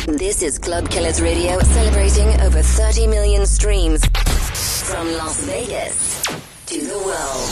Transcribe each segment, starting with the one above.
This is Club Killers Radio, celebrating over 30 million streams from Las Vegas to the world.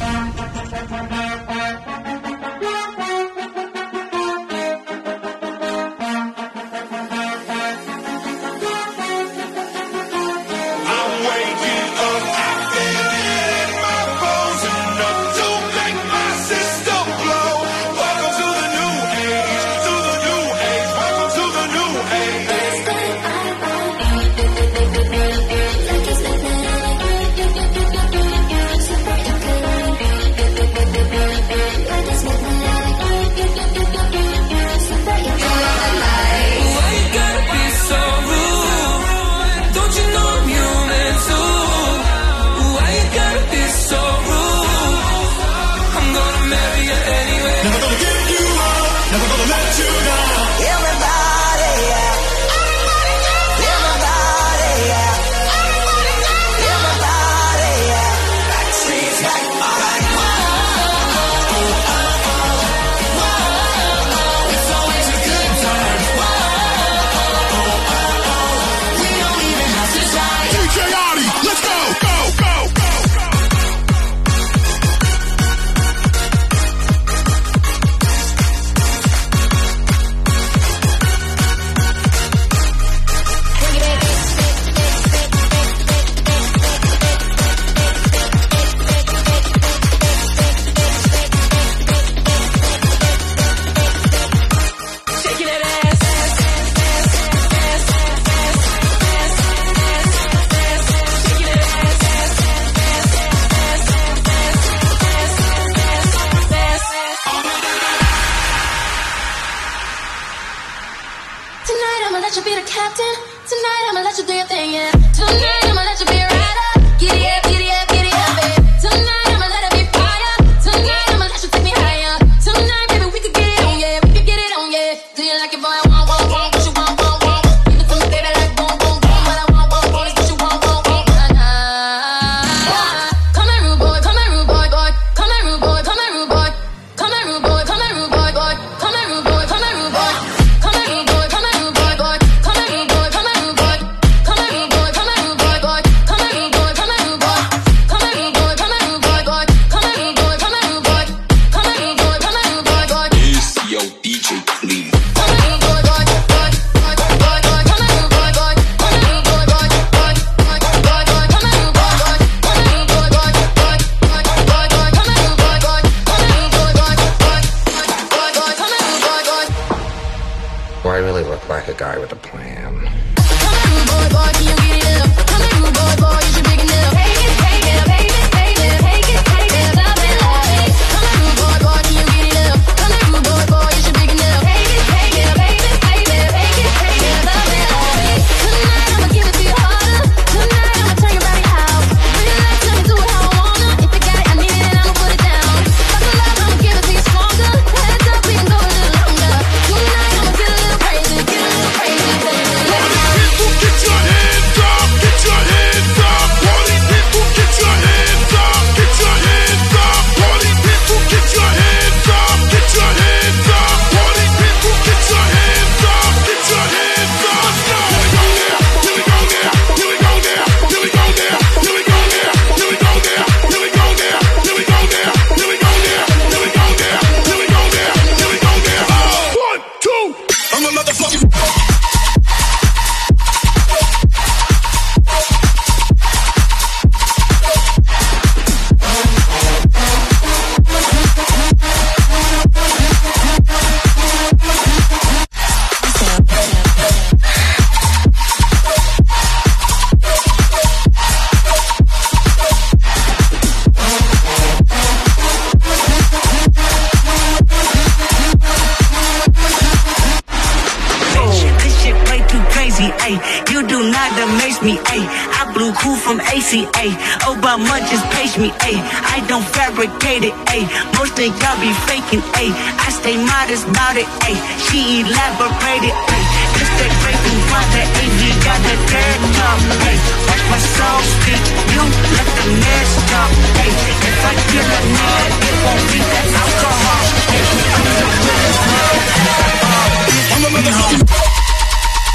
Obama just page me, ayy. I don't fabricate it, ayy. Most of y'all be faking, ayy. I stay modest about it, ayy. She elaborated, ayy. Just that breaking water, ayy. You got that third talk, ayy. Watch my soul speak, you let the mess talk, ayy. If I kill a nigga, it won't be that alcohol, ayy. I'm the realest man. I'm a motherfucking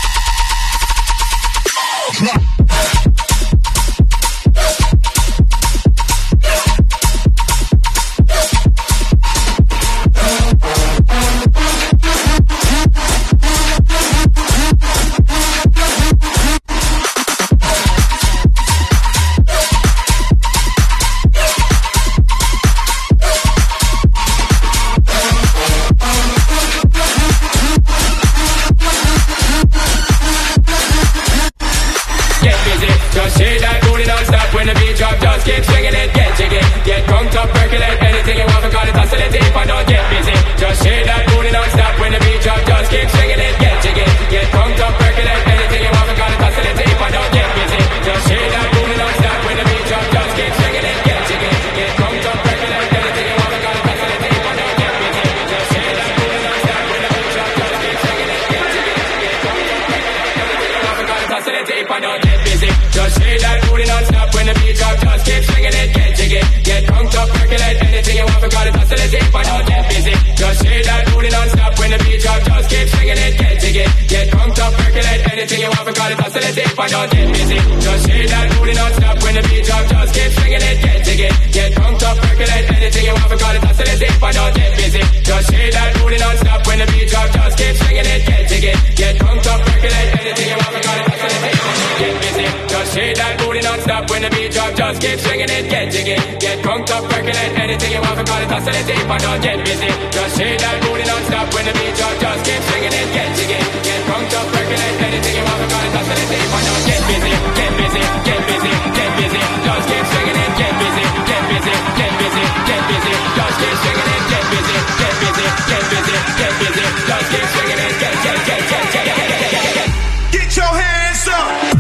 just keep swinging it. Get jiggy, get drunk up, percolate. Anything you want, forgot it, oscillate. If I don't get busy, just shake that booty non-stop. When the beat drop, just keep swinging it. Get jiggy, get drunk up, percolate. Anything you want, forgot it, oscillate. If I don't get busy, just shake that booty non-stop. When the beat drop, just keep swinging it. Get jiggy, get drunk up, percolate. Anything you want, forgot it, oscillate. If I don't get busy, just shake that booty non-stop. When the beat drop, just keep swinging it. Get jiggy, get drunk up, percolate. Anything you want, forgot it, oscillate. If I don't get busy, just shake that booty non-stop. When the beat drop, just keep swinging it. Get jiggy, get drunk up, percolate. Anything you want, forgot it, oscillate. If I don't get busy, just shake that booty non-stop. When the beat drop, just keep swinging it. Get jiggy, get drunk up, percolate. Anything you want, forgot it, oscillate. If I don't get busy, just shake that booty non-stop. When the beat drop, just keep swinging it. Get jiggy, get drunk up, percolate. Anything you want, forgot it, oscillate. If I don't get busy, just shake that booty non-stop. When the beat drop, just keep swinging it. Get jiggy, get drunk up, percolate. Anything you want, forgot it, oscillate. If I don't get busy, just shake that booty non-stop. When the beat drop, just keep swinging it. Get jiggy, get drunk up, percolate. Anything you want, forgot it, oscillate. If I don't get busy, just shake that booty non-stop. When the beat drop, just keep swinging it. Get jiggy, get drunk up, percolate. Anything you want, forgot it, oscillate. If I don't get busy, get busy, get busy, get busy. Just keep swinging it. Get busy, get busy, get busy, get busy. Just keep swinging it. Get busy, get busy, get busy, get busy. Just keep swinging it. Get. Get your hands up.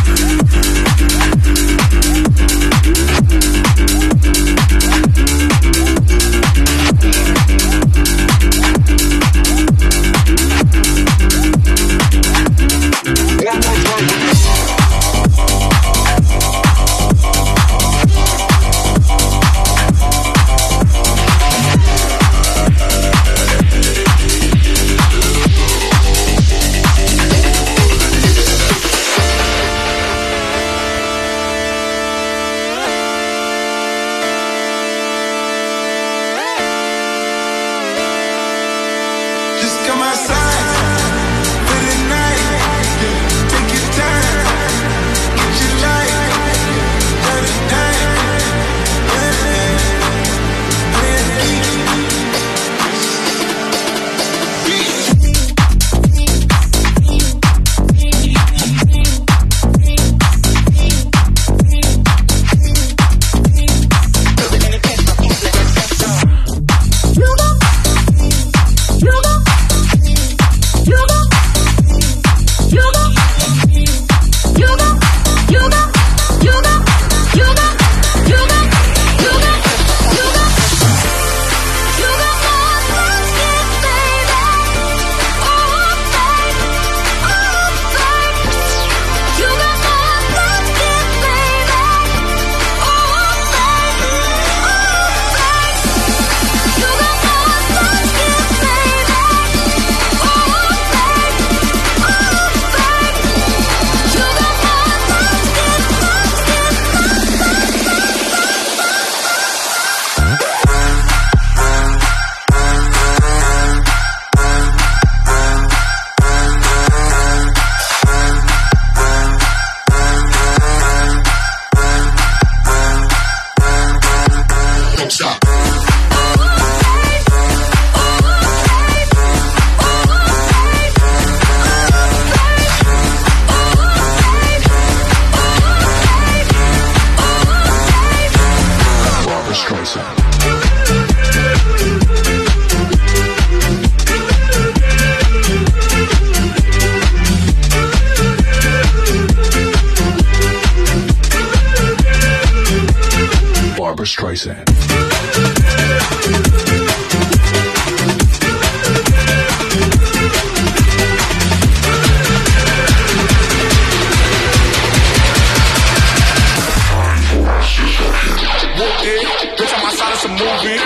Streisand. Bitch, I'm outside of some movie.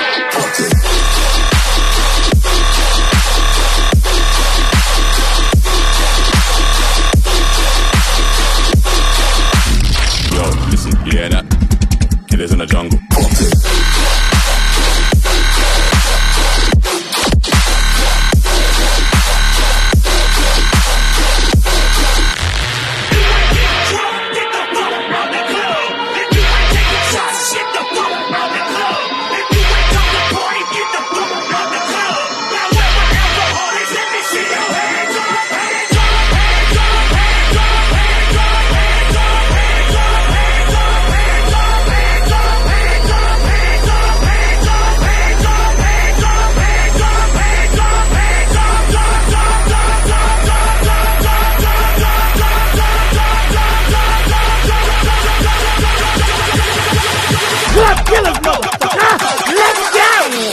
Yo, listen, you hear that? Killers in the jungle. this motherfucker. Let's go.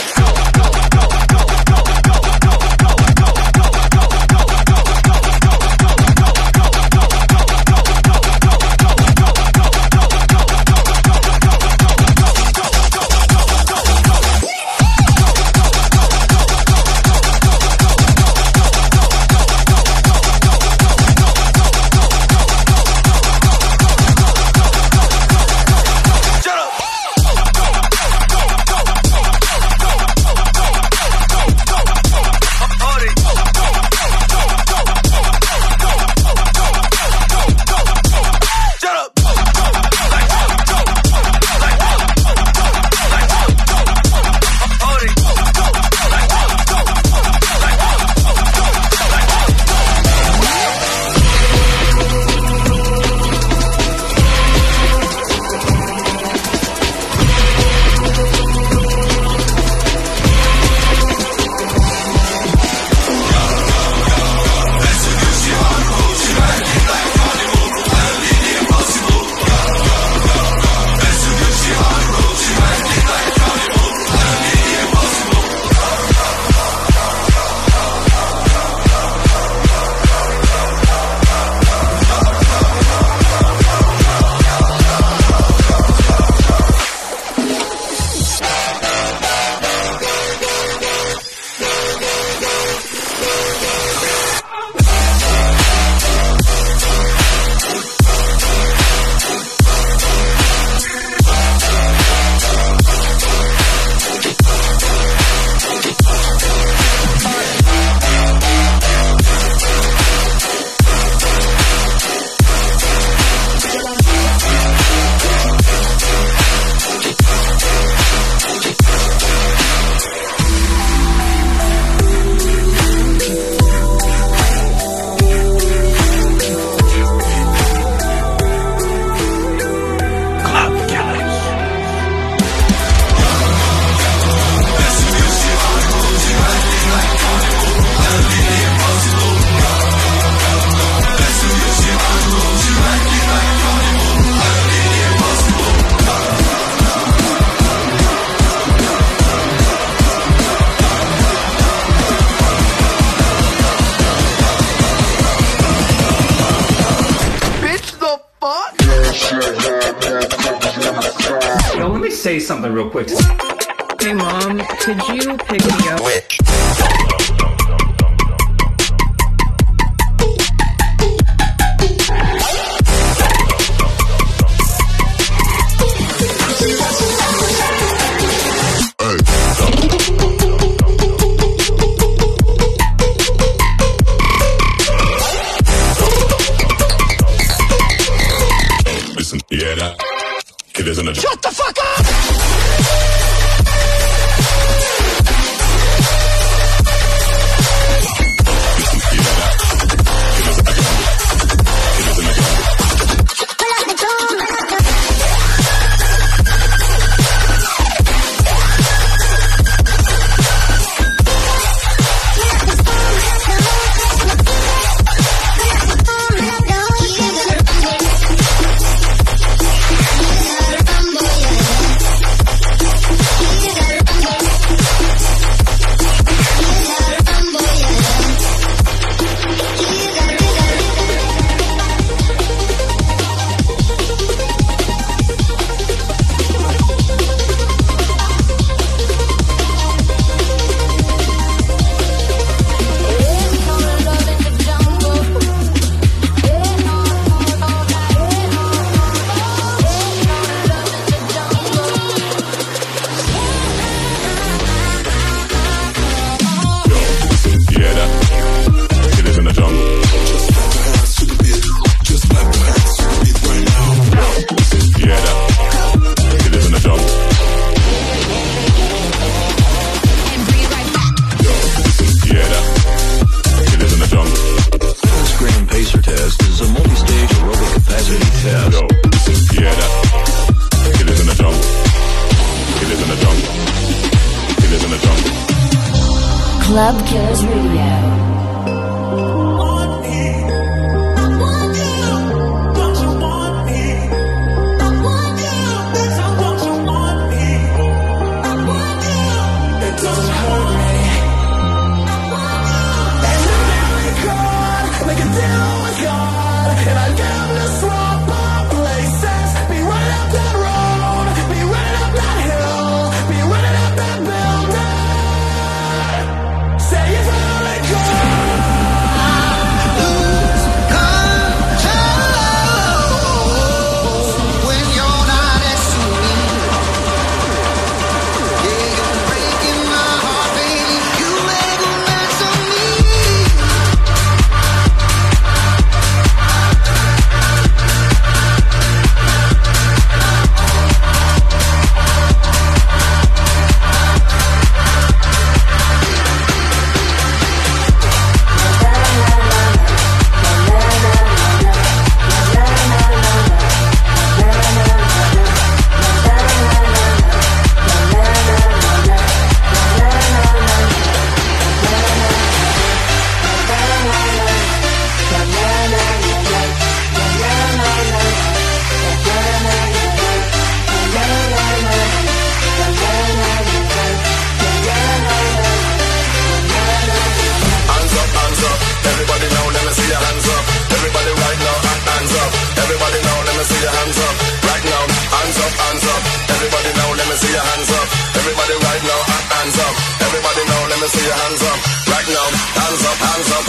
Say something real quick. Hey Mom, could you pick me up? Listen, yeah, that kid isn't a. Shut the fuck up! Club Killers Radio.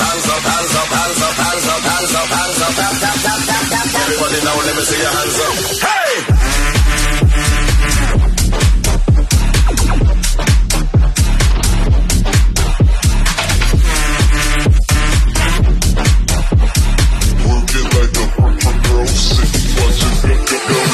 hands up, hands up, hands up, hands up, hands up, hands up, tap, tap, tap, tap, tap, tap. Everybody now, let me see your hands up. Hey! Work it like a girl, sit, watch it, go, go, go.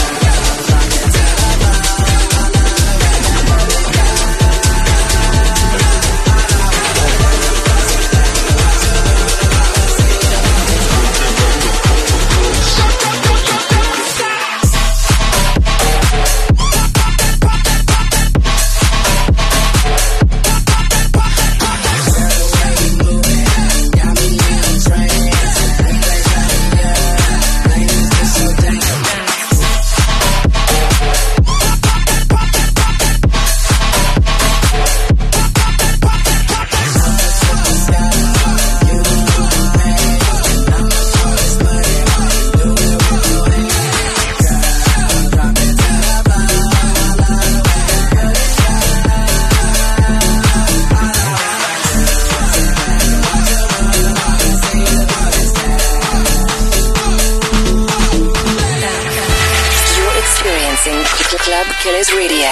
Club Killers Radio.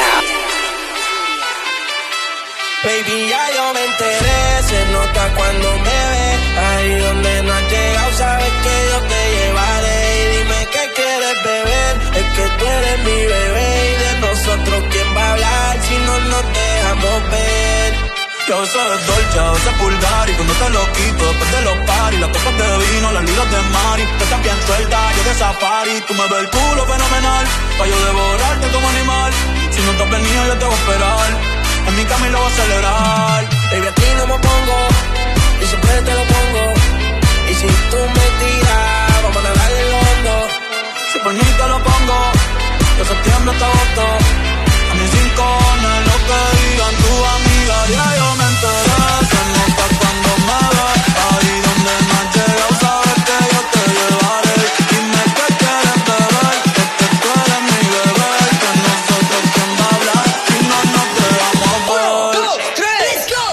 Baby, ya yo me enteré, se nota cuando me ves. Ahí donde no has llegado, sabes que yo te llevaré. Y dime qué quieres beber, es que tú eres mi bebé. Y de nosotros, ¿quién va a hablar si no nos dejamos ver? Yo soy dolce, a veces vulgar. Y cuando te lo quito, después de los paris, las copas de vino, las libras de mari. Tú estás bien suelta, yo de safari. Tú me ves el culo fenomenal, pa' yo devorarte como animal. Si no te has venido, yo te voy a esperar. En mi cama y lo voy a celebrar. Baby, a ti no me pongo, y siempre te lo pongo. Y si tú me tiras, vamos a nadar en lo hondo. Si por mí te lo pongo, de septiembre hasta agosto. A mis rincones, lo que digan tu amiga, ya yo me enteré. Se nota cuando me ves, ahí donde no has llegado, sabes que yo te llevaré. Dime qué quieres beber, que tú eres mi bebé. Que nosotros quién va a hablar, si no nos dejamos ver. 1, 2, 3, let's go.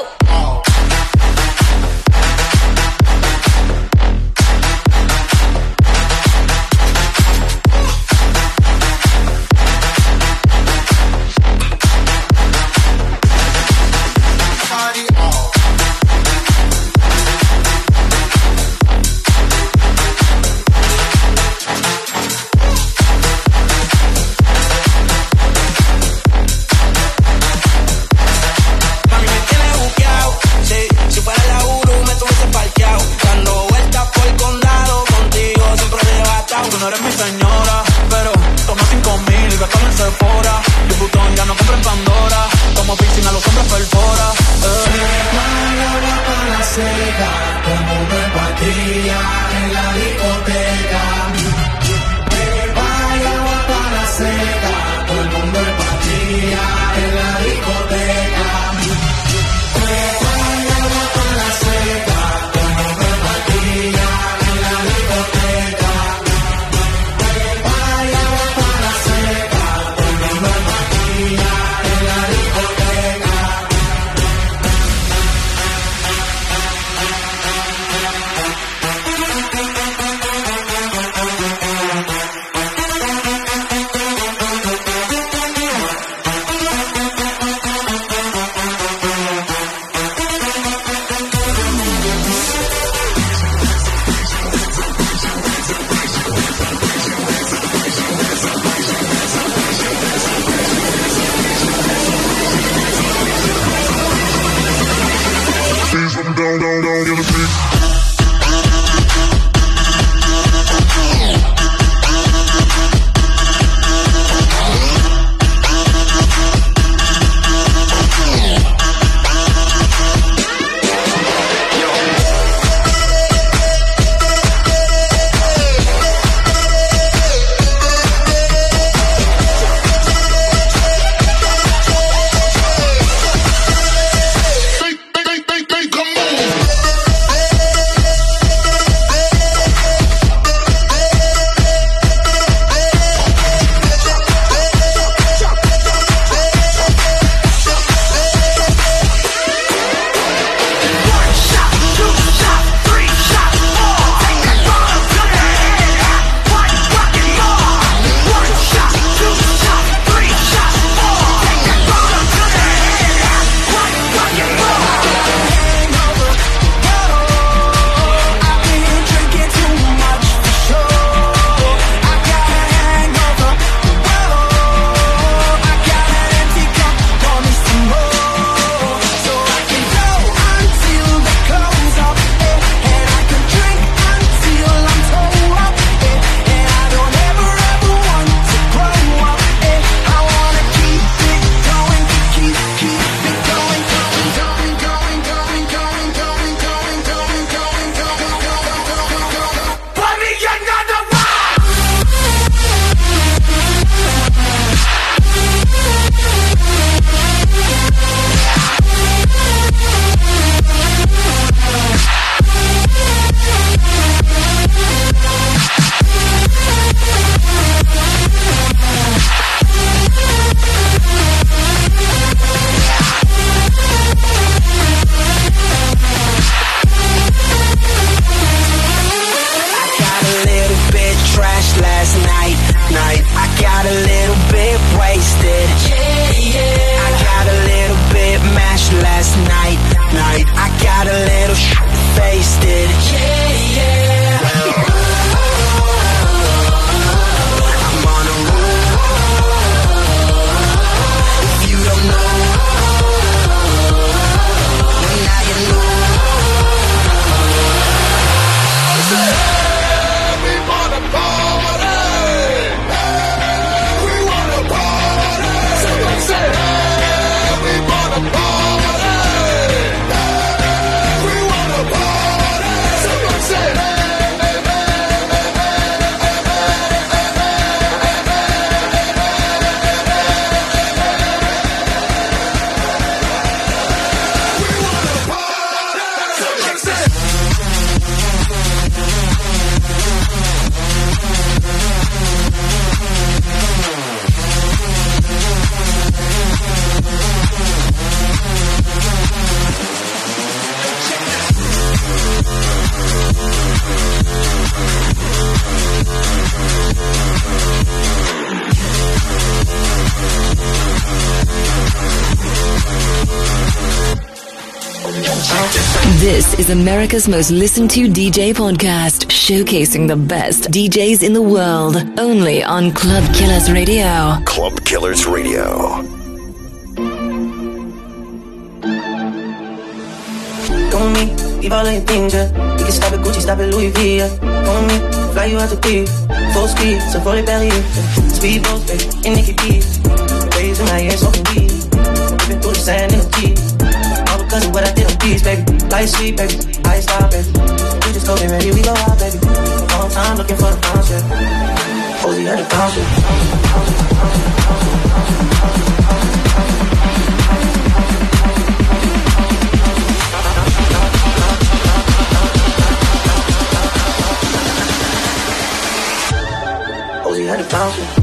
No eres mi señora, pero toma 5,000 y gastalo en Sephora. Tu botón ya no compra en Pandora, como piscina los hombres perfora. Vaya para la seca, como me patria en la discoteca. Vaya para la seca, todo el mundo es patria en la discoteca. Vaya para la seca, como me patria en la discoteca. This is America's most listened to DJ podcast, showcasing the best DJs in the world, only on Club Killers Radio. Club Killers Radio. Go me, leave all of your things, yeah. You can stop at Gucci, stop at Louis V, yeah. Go me, fly you out to P, full speed, so roll it belly, yeah. Speedboats, baby, in Nikki P's. Waves in my ear, smoking weed. Dripping through the sand in the Jeep. All because of what I did on these, baby. Light sleep, baby, I stop, baby. You just go get ready, we go out, baby. Long time looking for the bounce, yeah. Posey had the bounce, yeah. Posey had the bounce, yeah.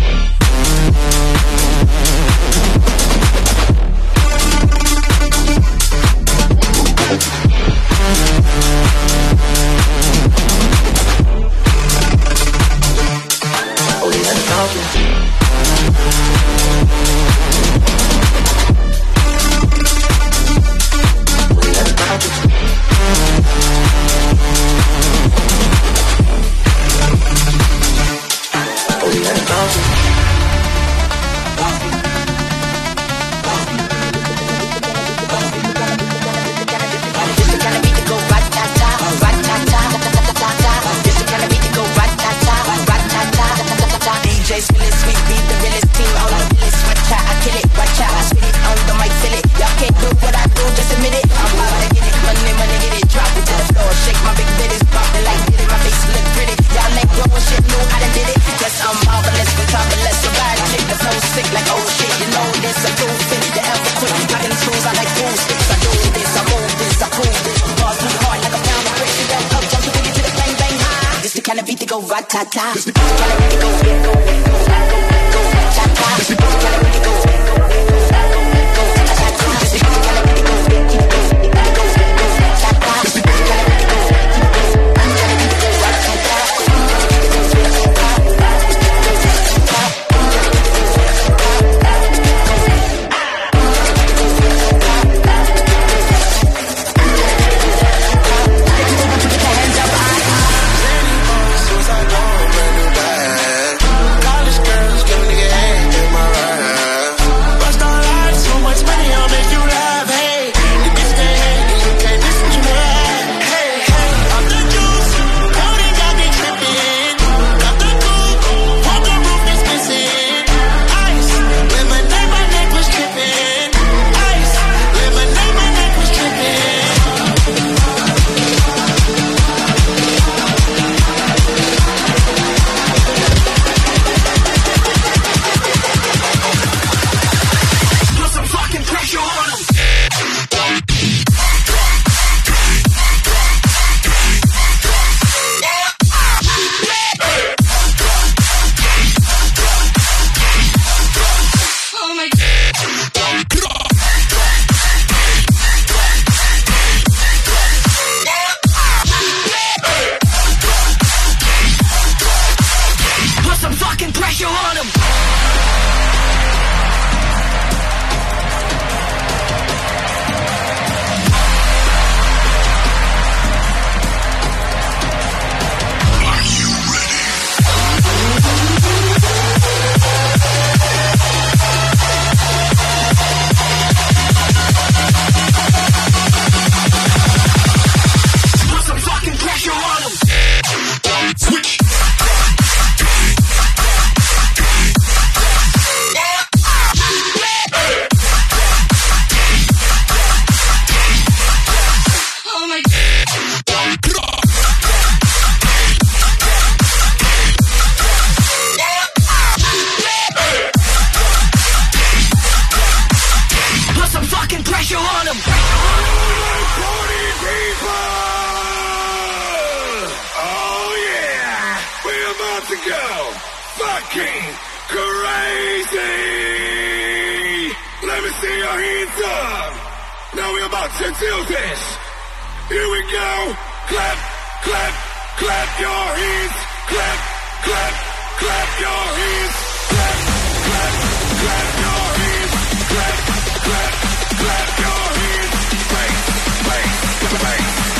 Clap your hands.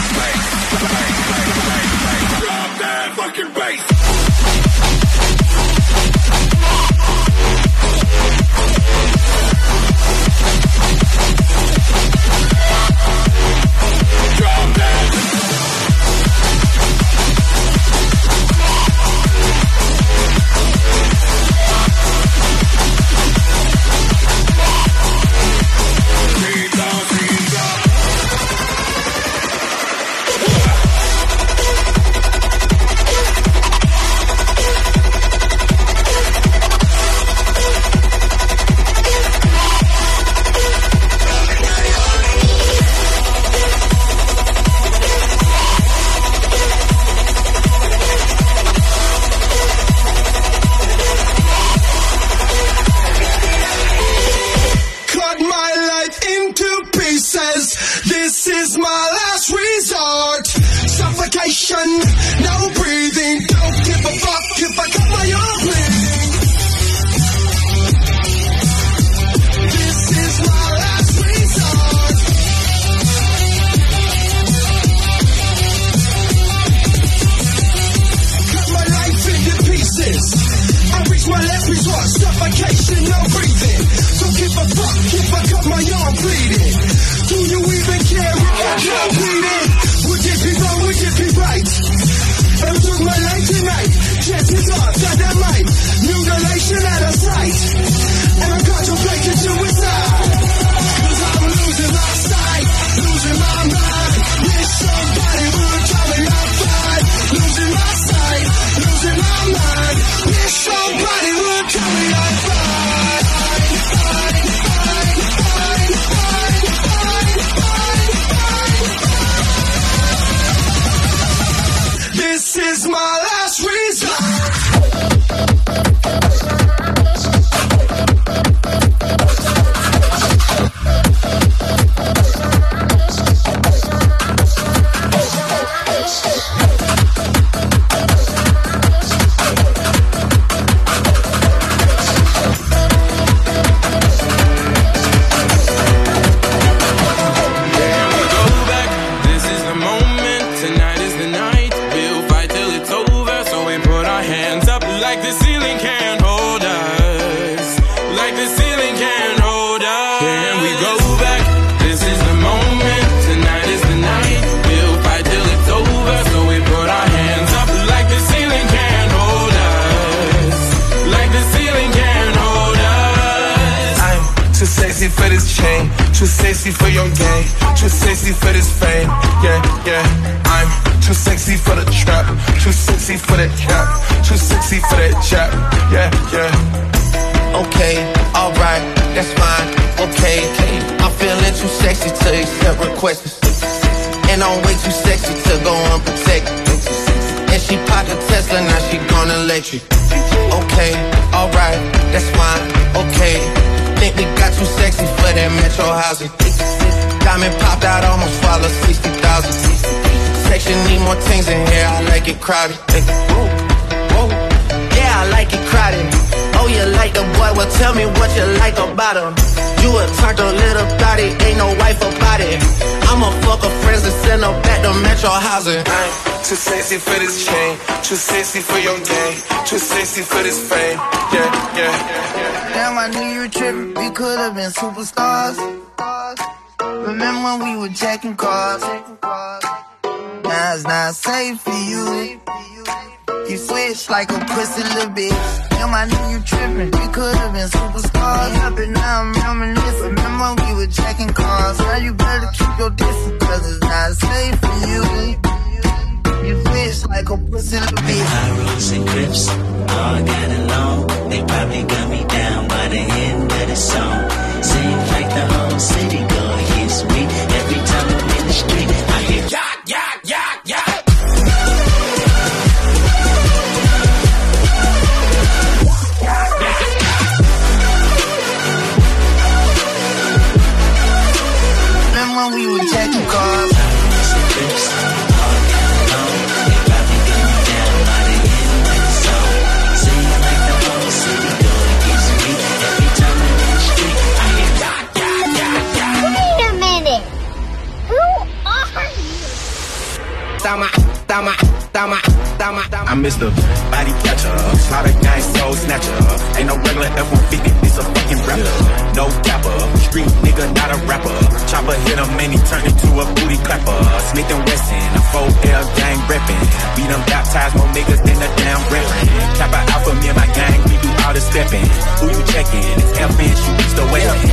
motherfucking bass. Drum dance. This is my last resort. Suffocation, no breathing. Don't give a fuck if I cut my own bleeding. This is my last resort. Cut my life into pieces. I reach my last resort. Suffocation, no breathing. Don't give a fuck if I cut my arm bleeding. Do you even care if I can't bleed it? Would it be wrong, would it be right? I took my life tonight. Chances are that I might. Mutilation out of sight. And I'm contemplating suicide. Cause I'm losing my sight. Losing my mind. Wish somebody would tell me I'm fine. Losing my sight. Losing my mind. Wish somebody would tell me I'm fine. This is my last resort. For this chain, too sexy for your game, too sexy for this fame, yeah, yeah. I'm too sexy for the trap, too sexy for that cap, too sexy for that chap, yeah, yeah. Okay, alright, that's fine, okay. I'm feeling too sexy to accept requests, and I'm way too sexy to go unprotected. And she popped a Tesla, now she gone electric. Okay, alright, that's fine, okay. Think we got too sexy for that metro housing. Diamond popped out, almost swallowed 60,000. Section need more things in here, I like it crowded. Yeah, I like it crowded. Oh, you like the boy, well tell me what you like about him. You a turned a little thotty, ain't no wife about it. I'ma fuck her friends and send her back to metro housing. Too sexy for this chain, too sexy for your game, too sexy for this fame, yeah, yeah. Damn, I knew you were tripping, we could've been superstars. Remember when we were jacking cars? Now it's not safe for you. You switch like a pussy little bitch. Damn, I knew you tripping, we could've been superstars. But now I'm reminiscing, remember when we were jacking cars? Now you better keep your distance, cause it's not safe for you. You switch like a pussy little bitch. High roads and Crips, all got along. They probably got me down by the end of the song. Seems like the whole city go against me. Every time I'm in the street, I hear yak, yak, yak, yak. Remember when we were jacking cars? I miss the body catcher, slaughter gang soul snatcher. Ain't no regular F-150, this a fucking rapper. No capper, street nigga, not a rapper. Chopper hit him and he turned into a booty clapper. Smith and Wesson, a 4L gang reppin'. We done baptized more niggas than the damn reverend. Kappa Alpha, me and my gang, we do all the steppin'. Who you checkin'? It's FN, shoot the weapon.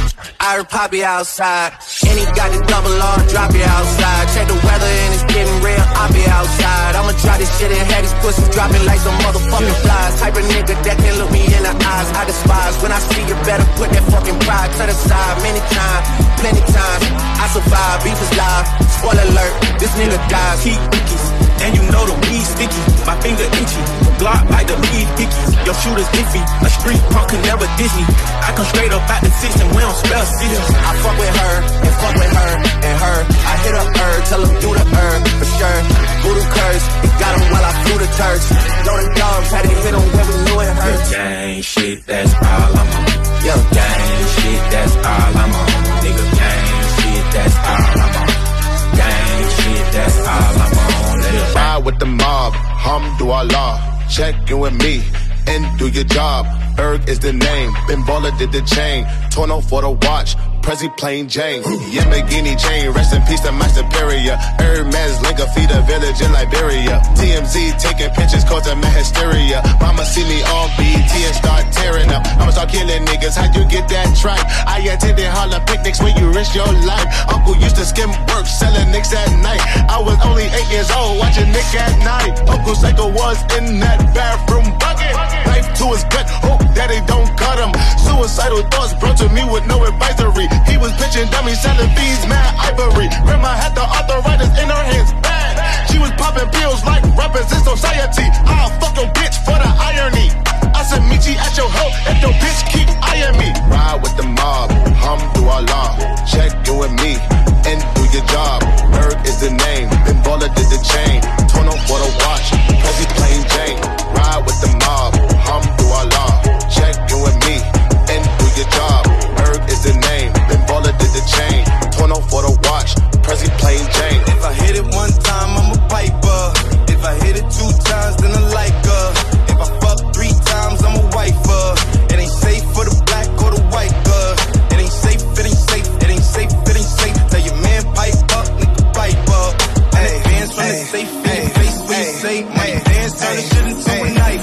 I heard Poppy outside, and he got the double R, drop it outside. Check the weather and it's getting real, I'll be outside. I'ma try this shit and have these pussies dropping like some motherfucking flies. Type of nigga that can look me in the eyes, I despise. When I see you better put that fucking pride to the side. Many times, plenty times, I survive, beef is live. Spoiler alert, this nigga dies. Keep rookies, and you know the weed sticky. My finger itchy, Glock like the lead dickies. Your shooter's iffy, a street punk can never diss me. I come straight up out the six and we don't spell cities. I fuck with her, and fuck with her, and her. I hit up her, tell her do the for sure. Voodoo curse, it got him while I flew the Turks. Loaded dogs, had to hit him when we knew it hurt. Gang shit, that's all I'm on. Yo, gang shit, that's all I'm on. Nigga, gang shit, that's all I'm on. Gang shit, that's all I'm on. Let it ride with the mob, Hamdulillah. Check in with me and do your job. Berg is the name, Ben Baller did the chain. Torno for the watch, Prezi plain Jane. Yamagini chain, rest in peace to my superior. Hermes link a feed a village in Liberia. TMZ taking pictures causing my hysteria. Mama see me on BET and start tearing up. I'ma start killing niggas, how you get that tripe? I attended Harlem picnics when you risk your life. Uncle used to skim work, selling nicks at night. I was only 8 years old, watching Nick at night. Uncle Psycho was in that bathroom bucket. Knife to his gut, hope daddy don't cut him. Suicidal thoughts brought to me with no advisory. He was pitching dummies, selling bees, mad ivory. Grandma had the arthritis in her hands, bad. She was popping pills like rappers in society. I'll fuck your bitch for the irony. I said meet you at your hoe if your bitch keep eyeing me. Ride with the mob, Hamdulillah. Check you and me and do your job. Berg is the name, Ben Baller did the chain. Torno for the watch, Prezi plain Jane. Ride with the mob, Hamdulillah. Check you and me and do your job. Berg is the name, Ben Baller did the chain. Torno for the watch, Prezi plain Jane. If I hit it one time, I'm a piper. If I hit it 2 times, then I like her. If I fuck 3 times, I'm a wifer. It ain't safe for the black or the white girl. It ain't safe, it ain't safe, it ain't safe, it ain't safe. Tell your man pipe up, nigga pipe up. And advance from the safe in your face when you say money dance, turn the shit into a knife.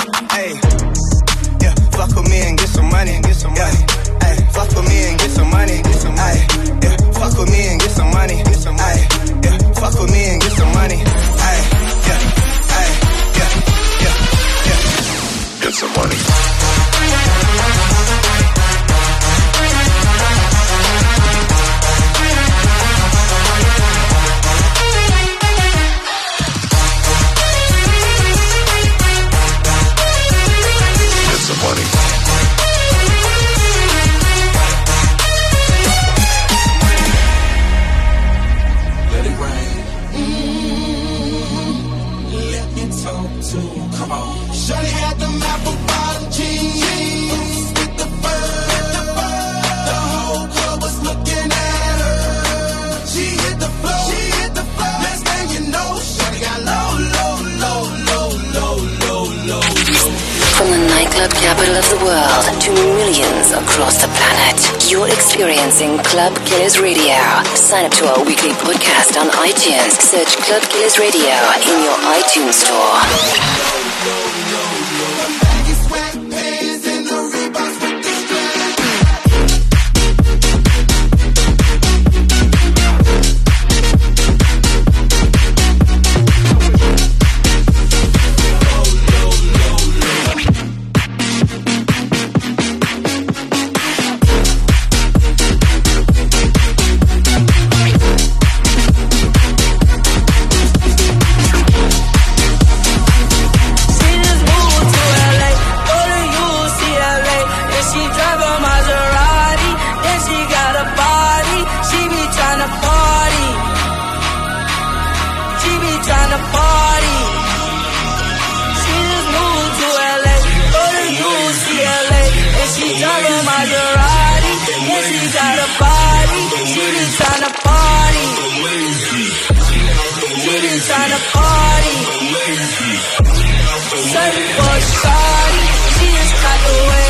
Yeah, fuck with me and get some money, get some money. Ay, fuck with me and get some money, get some money. Yeah, fuck with me and get some money, get some money. Yeah, fuck with me and get some money. Ay, yeah, ay, yeah, yeah, yeah. Get some money. Capital of the world to millions across the planet. You're experiencing Club Killers Radio. Sign up to our weekly podcast on iTunes. Search Club Killers Radio in your iTunes store. See this move to LA. Searching for a shawty, she just got away.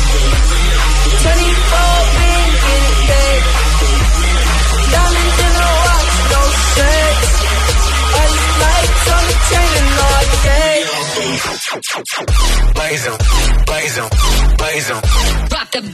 24 been getting paid. Diamonds in the watch, no shade. Ice lights on the chain and all day. Blaze 'em, blaze 'em, blaze 'em. Rock the.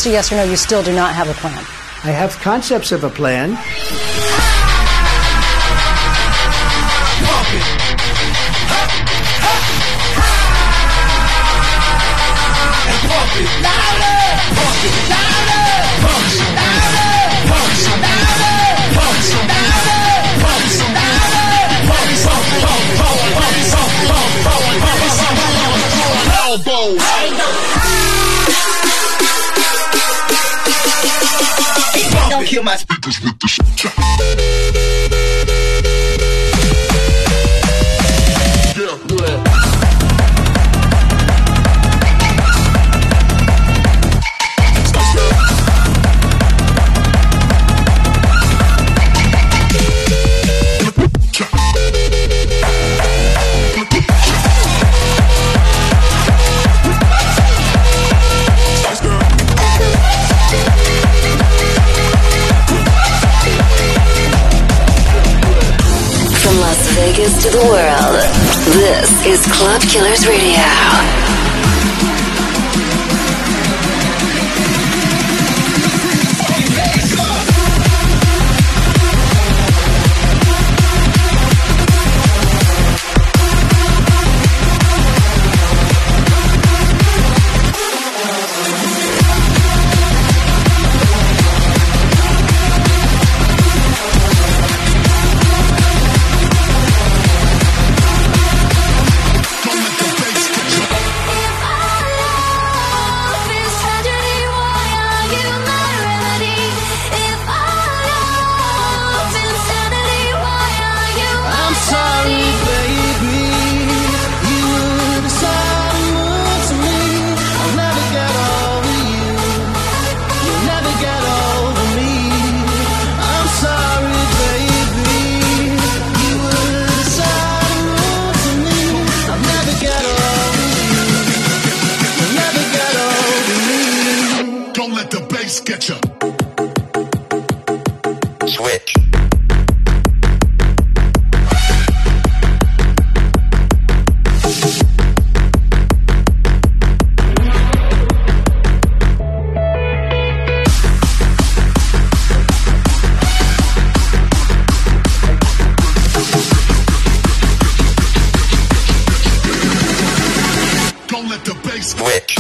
a yes or no, you still do not have a plan? I have concepts of a plan. Don't kill my speakers with this. Vegas to the world. This is Club Killers Radio. Get you. Switch. Don't let the bass switch.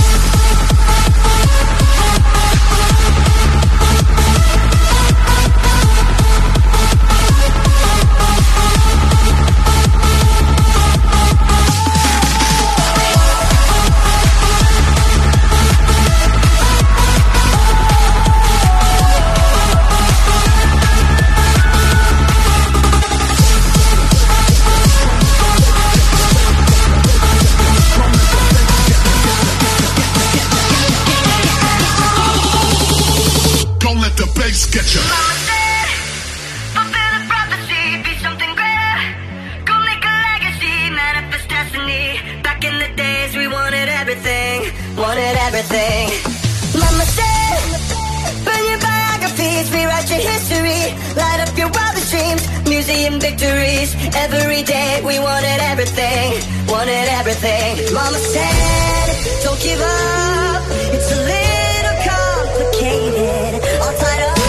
Get you. Wanted everything. Mama said, burn your biographies, rewrite your history, light up your wildest dreams, museum victories. Every day we wanted everything, wanted everything. Mama said, don't give up, it's a little complicated, all tied up.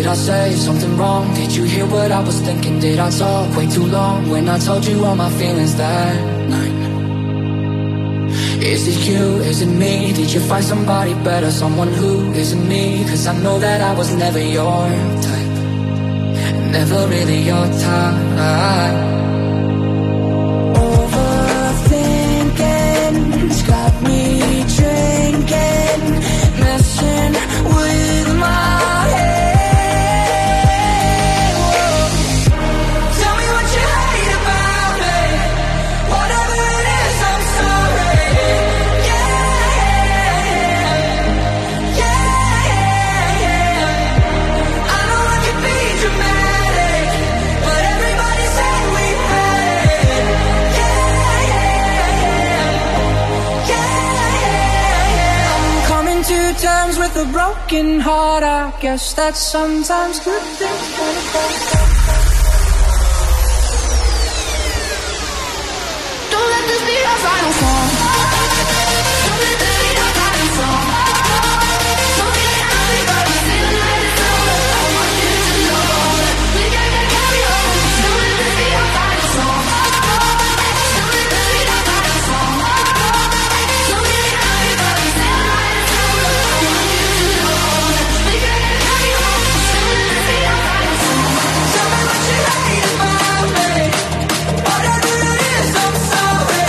I say something wrong? Did you hear what I was thinking? Did I talk way too long when I told you all my feelings that night? Is it you? Is it me? Did you find somebody better? Someone who isn't me? 'Cause I know that I was never your type, never really your type. Overthinking's got me drinking, messing with my head. Whoa. Tell me what you hate about me. Whatever it is, I'm sorry. Yeah. I know I can be dramatic, but everybody said we had it. I'm coming to terms with a broken heart. I guess that sometimes good things fall apart. Don't let this be our final song. Don't let this be our final song. Don't get everybody sing like it's over. I want you to know that we gotta carry on. Don't let this be our final song. Don't let this be our final song. Don't get everybody sing like it's over. I want you to know that we gotta carry on. Don't let this be our final song. Tell me what you hate about me. Whatever it is, I'm sorry.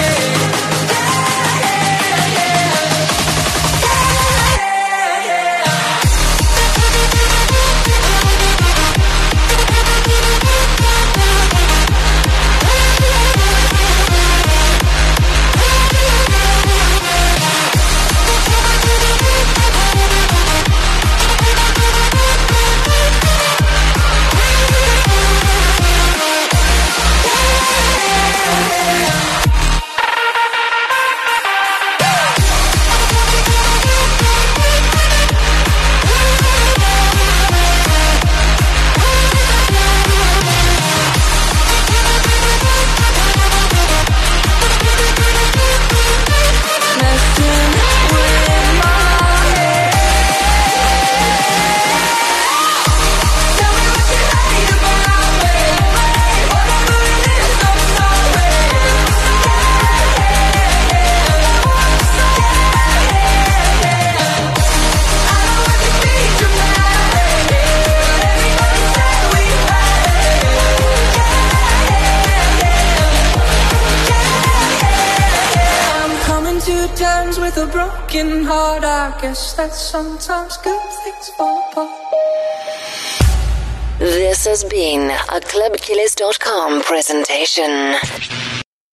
Terms with a broken heart. I guess that sometimes good things fall apart. This has been a ClubKillers.com presentation.